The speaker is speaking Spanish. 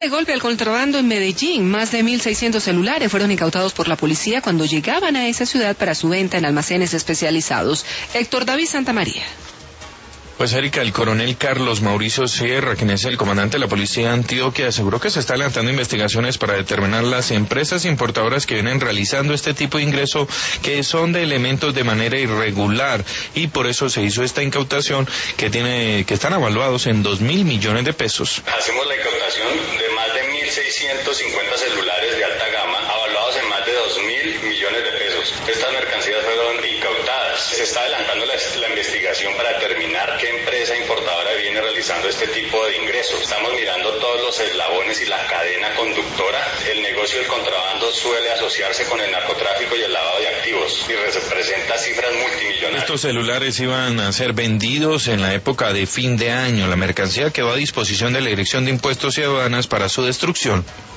De golpe al contrabando en Medellín, más de 1.600 celulares fueron incautados por la policía cuando llegaban a esa ciudad para su venta en almacenes especializados. Héctor David Santamaría. Pues Erika, el coronel Carlos Mauricio Sierra, quien es el comandante de la policía de Antioquia, aseguró que se está adelantando investigaciones para determinar las empresas importadoras que vienen realizando este tipo de ingreso, que son de elementos de manera irregular, y por eso se hizo esta incautación que están evaluados en 2.000 millones de pesos. Hacemos la incautación de más de 1.650 celulares de alta gama, evaluados en más de 2.000 millones de pesos. Estas mercancías fueron incautadas. Se está adelantando la investigación para determinar qué empresa importadora viene realizando este tipo de ingresos. Estamos mirando todos los eslabones y la cadena conductora. El negocio del contrabando suele asociarse con el narcotráfico y el lavado de activos y representa cifras multimillonarias. Estos celulares iban a ser vendidos en la época de fin de año. La mercancía quedó a disposición de la Dirección de Impuestos y Aduanas para su destrucción.